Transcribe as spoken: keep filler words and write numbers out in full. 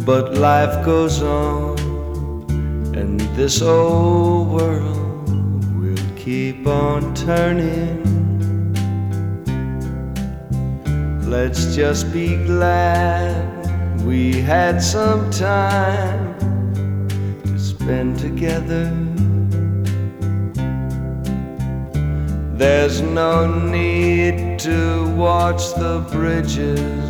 But life goes on, and this old world will keep on turning. Let's just be glad we had some time to spend together. There's no need to watch the bridges